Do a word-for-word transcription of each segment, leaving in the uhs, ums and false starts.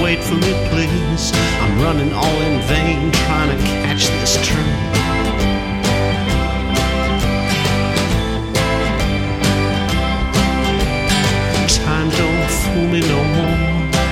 wait for me, please. I'm running all in vain, trying to catch this train. Time don't fool me no more.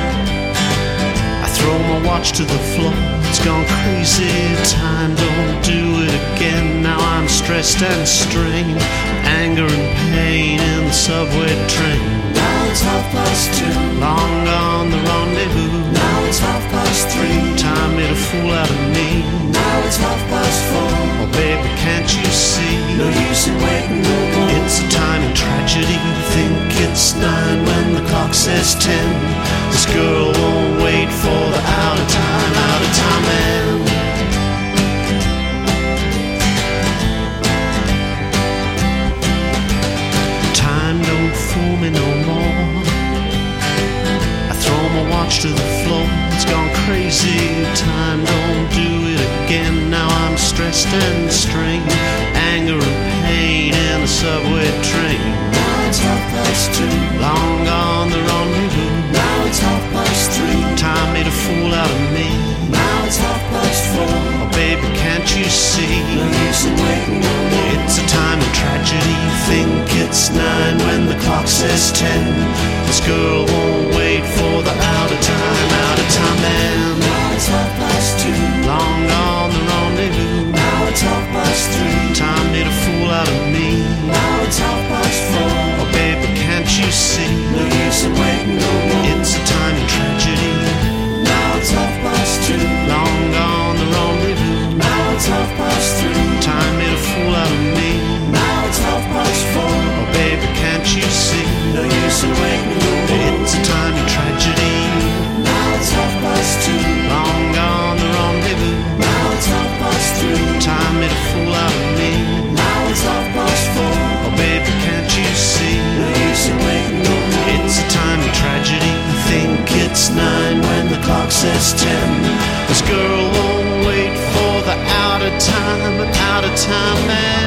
I throw my watch to the floor, it's gone crazy. Time don't do it again. Now I'm stressed and strained, anger and pain in the subway train. Now it's half past two. Long gone the rendezvous. Now it's half past three. Time made a fool out of me. Now it's half past four. Oh baby, can't you see? No use in waiting no more. It's a timing tragedy. Think it's nine when the clock says ten. This girl won't wait for the out of time, out of time man. Time don't fool me no more. I throw my watch to the floor, it's gone crazy. Time don't do it again. Now I'm stressed and strained, anger and pain in the subway train. Now it's half past two. Long gone the rendezvous. Now it's half past three. Time made a fool out of me. Now it's half past four. Oh baby, can't you see? No use in waiting no more. It's a time of tragedy. Think it's nine when the clock says ten. This girl won't wait for the out of time, out of time man. Now it's half past two. Long gone the rendezvous. Now it's half past three. Time made a fool out of me. Now it's half past four. Oh baby, can't you see? No use in waiting no more. It's a time of tragedy. Now it's half past two. Long gone the rendezvous. Now it's half past three. Time made a fool out of me. Now it's half past four. Oh baby, can't you see? No use in waiting no more. It's a time of tragedy. Now it's half past two. Long gone the rendezvous. Now it's half past three. Time made a fool out of me. Now it's half past four. Oh baby, can't you see? No use in waiting no more. It's a time of tragedy. Think it's nine when the clock says ten. This girl won't wait for the out of time, out of time man.